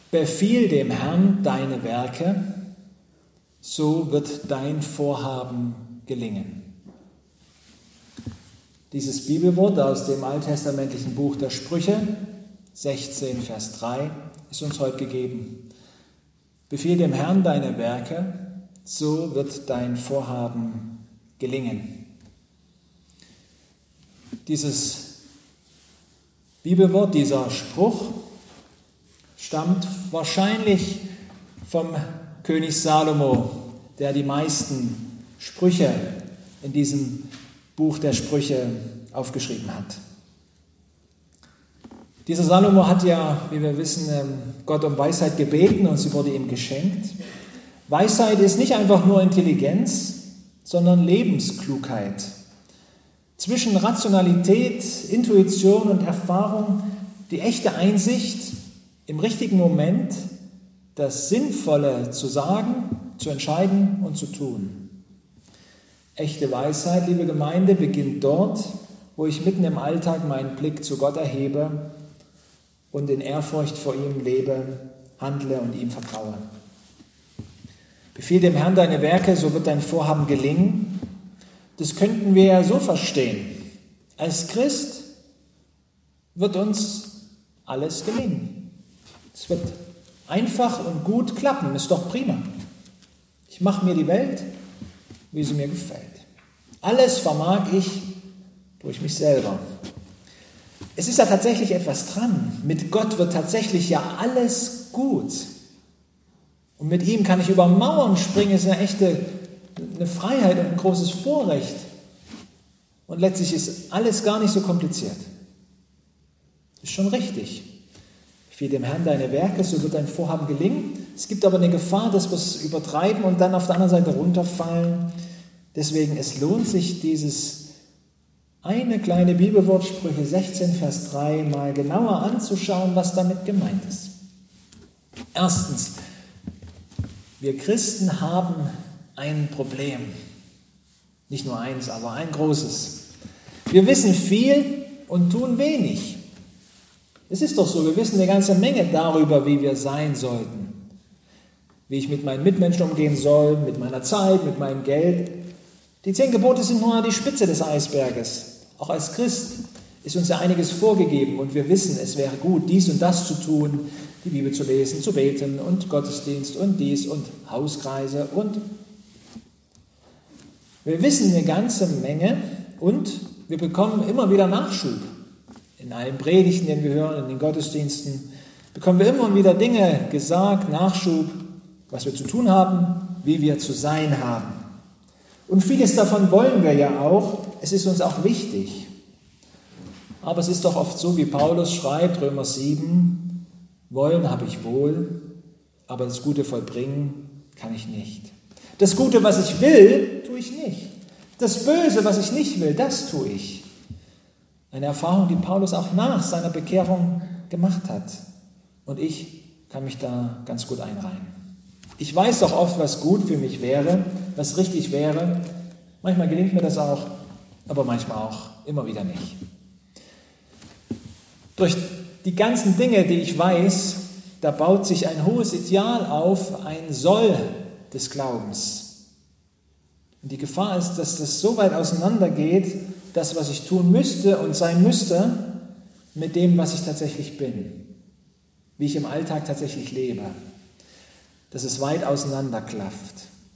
Befiehl dem Herrn deine Werke, so wird dein Vorhaben gelingen. Dieses Bibelwort aus dem alttestamentlichen Buch der Sprüche, 16, Vers 3, ist uns heute gegeben. Befiehl dem Herrn deine Werke, so wird dein Vorhaben gelingen. Dieses Bibelwort, dieser Spruch, stammt wahrscheinlich vom König Salomo, der die meisten Sprüche in diesem Buch der Sprüche aufgeschrieben hat. Dieser Salomo hat ja, wie wir wissen, Gott um Weisheit gebeten und sie wurde ihm geschenkt. Weisheit ist nicht einfach nur Intelligenz, sondern Lebensklugheit. Zwischen Rationalität, Intuition und Erfahrung die echte Einsicht, im richtigen Moment das Sinnvolle zu sagen, zu entscheiden und zu tun. Echte Weisheit, liebe Gemeinde, beginnt dort, wo ich mitten im Alltag meinen Blick zu Gott erhebe und in Ehrfurcht vor ihm lebe, handle und ihm vertraue. Befiehl dem Herrn deine Werke, so wird dein Vorhaben gelingen. Das könnten wir ja so verstehen. Als Christ wird uns alles gelingen. Es wird einfach und gut klappen, ist doch prima. Ich mache mir die Welt, wie sie mir gefällt. Alles vermag ich durch mich selber. Es ist ja tatsächlich etwas dran. Mit Gott wird tatsächlich ja alles gut. Und mit ihm kann ich über Mauern springen, ist eine Freiheit und ein großes Vorrecht. Und letztlich ist alles gar nicht so kompliziert. Ist schon richtig. Befiehl dem Herrn deine Werke, so wird dein Vorhaben gelingen. Es gibt aber eine Gefahr, dass wir es übertreiben und dann auf der anderen Seite runterfallen. Deswegen, es lohnt sich, dieses eine kleine Bibelwort, Sprüche 16, Vers 3, mal genauer anzuschauen, was damit gemeint ist. Erstens, wir Christen haben ein Problem. Nicht nur eins, aber ein großes. Wir wissen viel und tun wenig. Es ist doch so, wir wissen eine ganze Menge darüber, wie wir sein sollten. Wie ich mit meinen Mitmenschen umgehen soll, mit meiner Zeit, mit meinem Geld. Die 10 Gebote sind nur die Spitze des Eisberges. Auch als Christ ist uns ja einiges vorgegeben und wir wissen, es wäre gut, dies und das zu tun, die Bibel zu lesen, zu beten und Gottesdienst und dies und Hauskreise und wir wissen eine ganze Menge und wir bekommen immer wieder Nachschub. In allen Predigten, den wir hören, in den Gottesdiensten, bekommen wir immer wieder Dinge gesagt, Nachschub, was wir zu tun haben, wie wir zu sein haben. Und vieles davon wollen wir ja auch, es ist uns auch wichtig. Aber es ist doch oft so, wie Paulus schreibt, Römer 7, wollen habe ich wohl, aber das Gute vollbringen kann ich nicht. Das Gute, was ich will, tue ich nicht. Das Böse, was ich nicht will, das tue ich. Eine Erfahrung, die Paulus auch nach seiner Bekehrung gemacht hat. Und ich kann mich da ganz gut einreihen. Ich weiß doch oft, was gut für mich wäre, was richtig wäre. Manchmal gelingt mir das auch, aber manchmal auch immer wieder nicht. Durch die ganzen Dinge, die ich weiß, da baut sich ein hohes Ideal auf, ein Soll des Glaubens. Und die Gefahr ist, dass das so weit auseinandergeht, das, was ich tun müsste und sein müsste, mit dem, was ich tatsächlich bin, wie ich im Alltag tatsächlich lebe, dass es weit auseinanderklafft.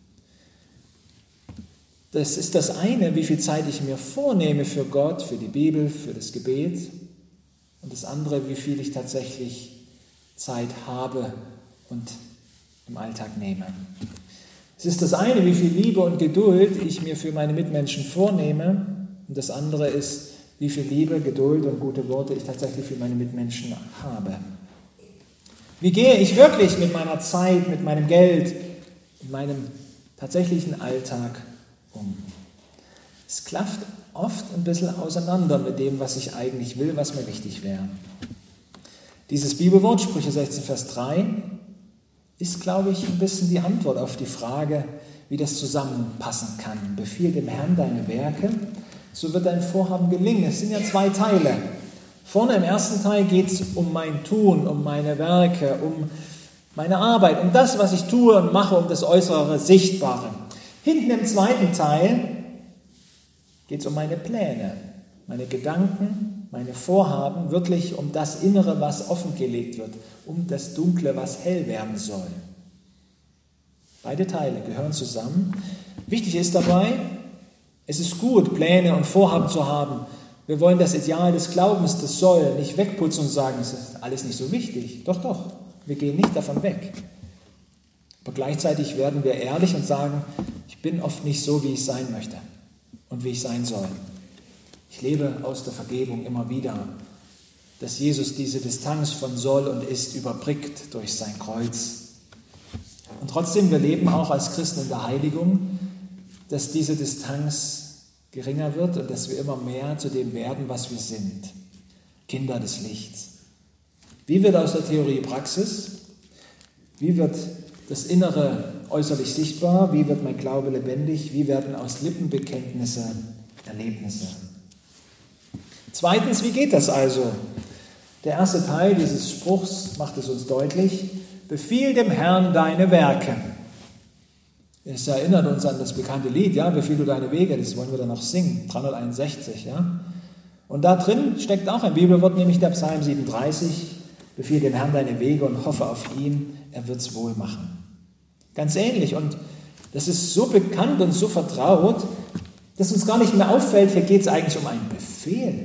Das ist das eine, wie viel Zeit ich mir vornehme für Gott, für die Bibel, für das Gebet, und das andere, wie viel ich tatsächlich Zeit habe und im Alltag nehme. Es ist das eine, wie viel Liebe und Geduld ich mir für meine Mitmenschen vornehme, und das andere ist, wie viel Liebe, Geduld und gute Worte ich tatsächlich für meine Mitmenschen habe. Wie gehe ich wirklich mit meiner Zeit, mit meinem Geld, in meinem tatsächlichen Alltag um? Es klafft oft ein bisschen auseinander mit dem, was ich eigentlich will, was mir wichtig wäre. Dieses Bibelwort, Sprüche 16, Vers 3, ist, glaube ich, ein bisschen die Antwort auf die Frage, wie das zusammenpassen kann. Befiehl dem Herrn deine Werke, so wird dein Vorhaben gelingen. Es sind ja 2 Teile. Vorne im ersten Teil geht es um mein Tun, um meine Werke, um meine Arbeit, um das, was ich tue und mache, um das Äußere Sichtbare. Hinten im zweiten Teil geht es um meine Pläne, meine Gedanken, meine Vorhaben, wirklich um das Innere, was offengelegt wird, um das Dunkle, was hell werden soll. Beide Teile gehören zusammen. Wichtig ist dabei, es ist gut, Pläne und Vorhaben zu haben. Wir wollen das Ideal des Glaubens, das Soll, nicht wegputzen und sagen, es ist alles nicht so wichtig. Doch, doch, wir gehen nicht davon weg. Aber gleichzeitig werden wir ehrlich und sagen, ich bin oft nicht so, wie ich sein möchte und wie ich sein soll. Ich lebe aus der Vergebung immer wieder, dass Jesus diese Distanz von Soll und Ist überbrückt durch sein Kreuz. Und trotzdem, wir leben auch als Christen in der Heiligung, dass diese Distanz geringer wird und dass wir immer mehr zu dem werden, was wir sind. Kinder des Lichts. Wie wird aus der Theorie Praxis? Wie wird das Innere äußerlich sichtbar? Wie wird mein Glaube lebendig? Wie werden aus Lippenbekenntnisse Erlebnisse? Zweitens, wie geht das also? Der erste Teil dieses Spruchs macht es uns deutlich. Befiehl dem Herrn deine Werke. Es erinnert uns an das bekannte Lied, ja, befiehl du deine Wege, das wollen wir dann noch singen, 361, ja. Und da drin steckt auch ein Bibelwort, nämlich der Psalm 37, befiehl dem Herrn deine Wege und hoffe auf ihn, er wird's wohl machen. Ganz ähnlich, und das ist so bekannt und so vertraut, dass uns gar nicht mehr auffällt, hier geht es eigentlich um einen Befehl.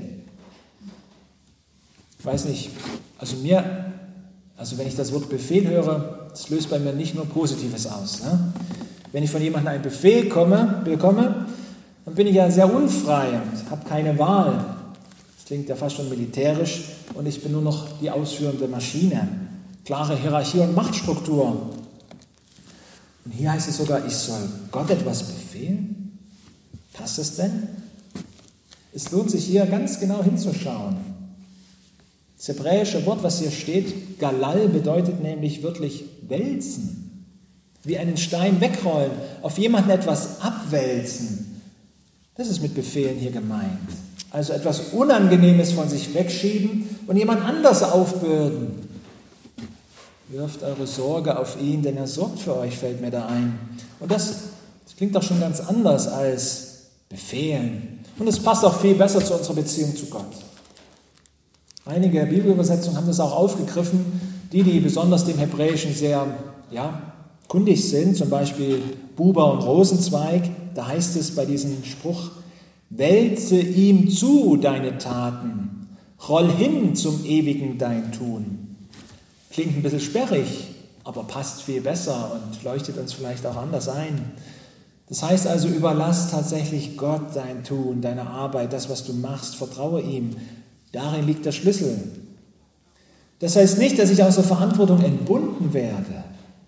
Ich weiß nicht, also wenn ich das Wort Befehl höre, das löst bei mir nicht nur Positives aus, ne? Wenn ich von jemandem einen Befehl bekomme, dann bin ich ja sehr unfrei und habe keine Wahl. Das klingt ja fast schon militärisch und ich bin nur noch die ausführende Maschine. Klare Hierarchie und Machtstruktur. Und hier heißt es sogar, ich soll Gott etwas befehlen? Passt es denn? Es lohnt sich hier ganz genau hinzuschauen. Das hebräische Wort, was hier steht, Galal, bedeutet nämlich wirklich wälzen. Wie einen Stein wegrollen, auf jemanden etwas abwälzen. Das ist mit Befehlen hier gemeint. Also etwas Unangenehmes von sich wegschieben und jemand anders aufbürden. Wirft eure Sorge auf ihn, denn er sorgt für euch, fällt mir da ein. Und das klingt doch schon ganz anders als Befehlen. Und es passt auch viel besser zu unserer Beziehung zu Gott. Einige Bibelübersetzungen haben das auch aufgegriffen, die besonders dem Hebräischen sehr, kundig sind, zum Beispiel Buber und Rosenzweig, da heißt es bei diesem Spruch, wälze ihm zu deine Taten, roll hin zum ewigen dein Tun. Klingt ein bisschen sperrig, aber passt viel besser und leuchtet uns vielleicht auch anders ein. Das heißt also, überlass tatsächlich Gott dein Tun, deine Arbeit, das, was du machst, vertraue ihm. Darin liegt der Schlüssel. Das heißt nicht, dass ich aus der Verantwortung entbunden werde.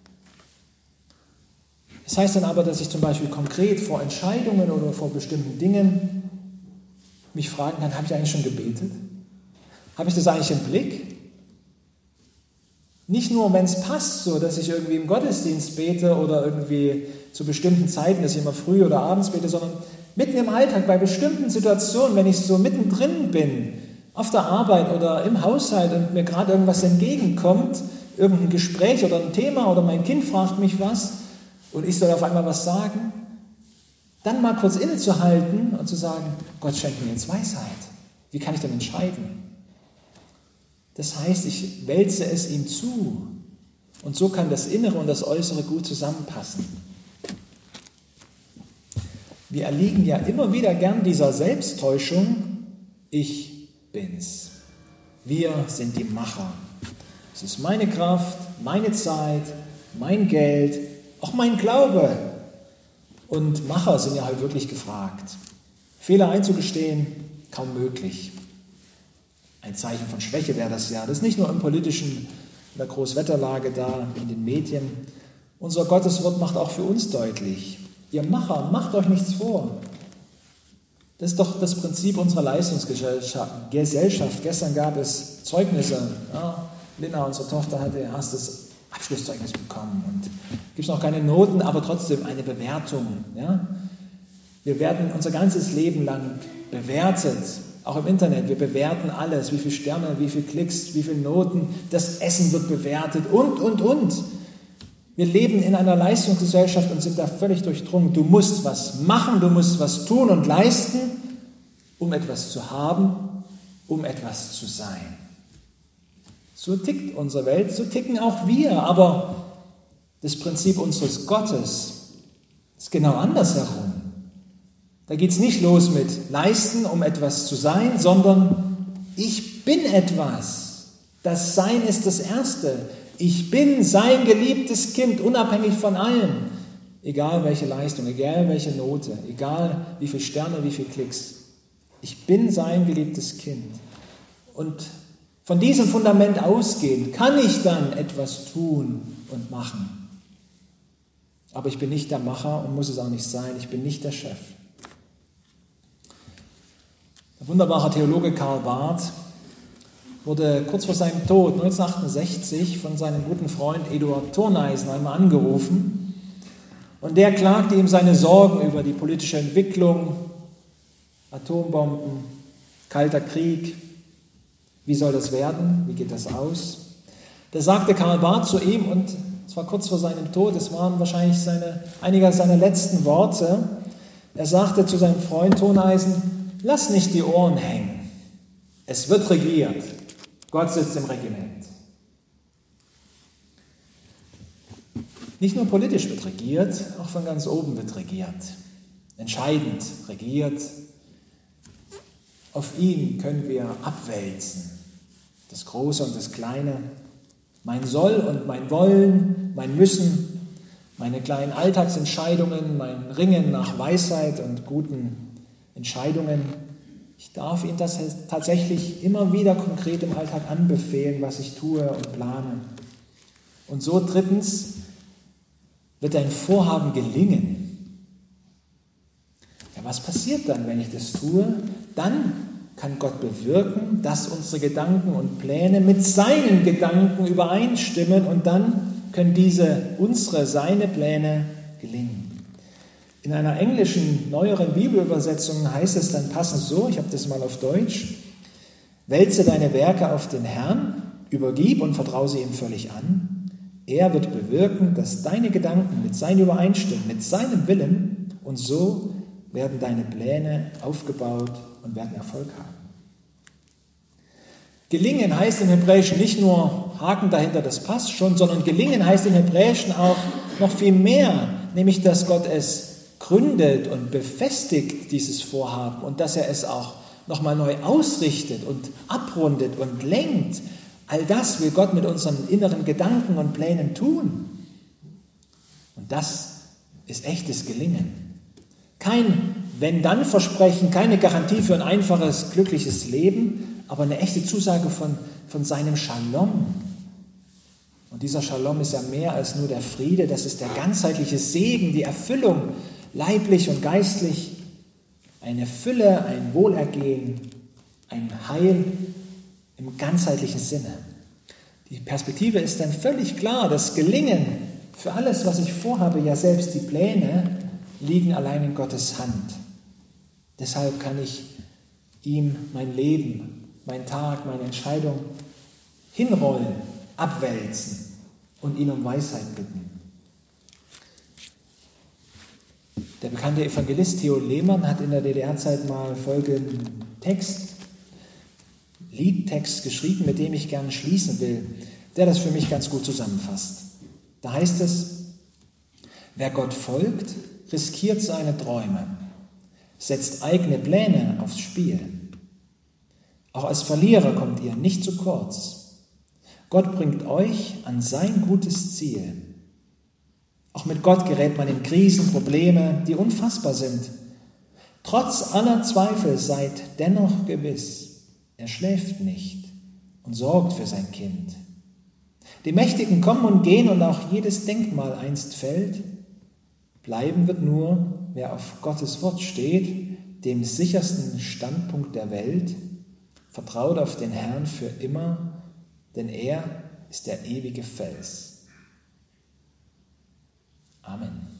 Das heißt dann aber, dass ich zum Beispiel konkret vor Entscheidungen oder vor bestimmten Dingen mich fragen kann, habe ich eigentlich schon gebetet? Habe ich das eigentlich im Blick? Nicht nur, wenn es passt, so dass ich irgendwie im Gottesdienst bete oder irgendwie zu bestimmten Zeiten, dass ich immer früh oder abends bete, sondern mitten im Alltag, bei bestimmten Situationen, wenn ich so mittendrin bin, auf der Arbeit oder im Haushalt und mir gerade irgendwas entgegenkommt, irgendein Gespräch oder ein Thema oder mein Kind fragt mich was, und ich soll auf einmal was sagen, dann mal kurz innezuhalten und zu sagen, Gott schenkt mir jetzt Weisheit. Wie kann ich denn entscheiden? Das heißt, ich wälze es ihm zu. Und so kann das Innere und das Äußere gut zusammenpassen. Wir erliegen ja immer wieder gern dieser Selbsttäuschung, ich bin's. Wir sind die Macher. Es ist meine Kraft, meine Zeit, mein Geld, auch mein Glaube. Und Macher sind ja halt wirklich gefragt. Fehler einzugestehen, kaum möglich. Ein Zeichen von Schwäche wäre das ja. Das ist nicht nur im politischen, in der Großwetterlage da, in den Medien. Unser Gotteswort macht auch für uns deutlich, ihr Macher, macht euch nichts vor. Das ist doch das Prinzip unserer Leistungsgesellschaft. Gestern gab es Zeugnisse. Ja, Lina, unsere Tochter, hatte ihr erstes Abschlusszeugnis bekommen und gibt es noch keine Noten, aber trotzdem eine Bewertung. Ja? Wir werden unser ganzes Leben lang bewertet auch im Internet. Wir bewerten alles, wie viele Sterne, wie viele Klicks, wie viele Noten. Das Essen wird bewertet und. Wir leben in einer Leistungsgesellschaft und sind da völlig durchdrungen. Du musst was machen, du musst was tun und leisten, um etwas zu haben, um etwas zu sein. So tickt unsere Welt, so ticken auch wir, aber das Prinzip unseres Gottes ist genau andersherum. Da geht es nicht los mit leisten, um etwas zu sein, sondern ich bin etwas. Das Sein ist das Erste. Ich bin sein geliebtes Kind, unabhängig von allem. Egal welche Leistung, egal welche Note, egal wie viele Sterne, wie viele Klicks. Ich bin sein geliebtes Kind. Und von diesem Fundament ausgehend kann ich dann etwas tun und machen. Aber ich bin nicht der Macher und muss es auch nicht sein. Ich bin nicht der Chef. Der wunderbare Theologe Karl Barth wurde kurz vor seinem Tod 1968 von seinem guten Freund Eduard Thurneisen einmal angerufen. Und der klagte ihm seine Sorgen über die politische Entwicklung, Atombomben, Kalter Krieg. Wie soll das werden? Wie geht das aus? Da sagte Karl Barth zu ihm, und es war kurz vor seinem Tod, es waren wahrscheinlich einige seiner letzten Worte. Er sagte zu seinem Freund Thurneisen: Lass nicht die Ohren hängen. Es wird regiert. Gott sitzt im Regiment. Nicht nur politisch wird regiert, auch von ganz oben wird regiert. Entscheidend regiert. Auf ihn können wir abwälzen. Das Große und das Kleine. Mein Soll und mein Wollen, mein Müssen, meine kleinen Alltagsentscheidungen, mein Ringen nach Weisheit und guten Entscheidungen. Ich darf ihn das tatsächlich immer wieder konkret im Alltag anbefehlen, was ich tue und plane. Und so drittens wird ein Vorhaben gelingen. Ja, was passiert dann, wenn ich das tue? Dann kann Gott bewirken, dass unsere Gedanken und Pläne mit seinen Gedanken übereinstimmen und dann können seine Pläne gelingen. In einer englischen, neueren Bibelübersetzung heißt es dann passend so, ich habe das mal auf Deutsch: Wälze deine Werke auf den Herrn, übergib und vertraue sie ihm völlig an. Er wird bewirken, dass deine Gedanken mit seinen übereinstimmen, mit seinem Willen, und so werden deine Pläne aufgebaut und werden Erfolg haben. Gelingen heißt im Hebräischen nicht nur Haken dahinter, das passt schon, sondern gelingen heißt im Hebräischen auch noch viel mehr, nämlich dass Gott es gründet und befestigt, dieses Vorhaben, und dass er es auch nochmal neu ausrichtet und abrundet und lenkt. All das will Gott mit unseren inneren Gedanken und Plänen tun. Und das ist echtes Gelingen. Kein Wenn-Dann-Versprechen, keine Garantie für ein einfaches, glückliches Leben, aber eine echte Zusage von seinem Shalom. Und dieser Shalom ist ja mehr als nur der Friede, das ist der ganzheitliche Segen, die Erfüllung, leiblich und geistlich, eine Fülle, ein Wohlergehen, ein Heil im ganzheitlichen Sinne. Die Perspektive ist dann völlig klar, das Gelingen für alles, was ich vorhabe, ja selbst die Pläne, liegen allein in Gottes Hand. Deshalb kann ich ihm mein Leben, mein Tag, meine Entscheidung hinrollen, abwälzen und ihn um Weisheit bitten. Der bekannte Evangelist Theo Lehmann hat in der DDR-Zeit mal folgenden Liedtext geschrieben, mit dem ich gerne schließen will, der das für mich ganz gut zusammenfasst. Da heißt es: Wer Gott folgt, riskiert seine Träume, setzt eigene Pläne aufs Spiel. Auch als Verlierer kommt ihr nicht zu kurz. Gott bringt euch an sein gutes Ziel. Auch mit Gott gerät man in Krisen, Probleme, die unfassbar sind. Trotz aller Zweifel seid dennoch gewiss, er schläft nicht und sorgt für sein Kind. Die Mächtigen kommen und gehen und auch jedes Denkmal einst fällt. Bleiben wird nur, wer auf Gottes Wort steht, dem sichersten Standpunkt der Welt, vertraut auf den Herrn für immer, denn er ist der ewige Fels. Amen.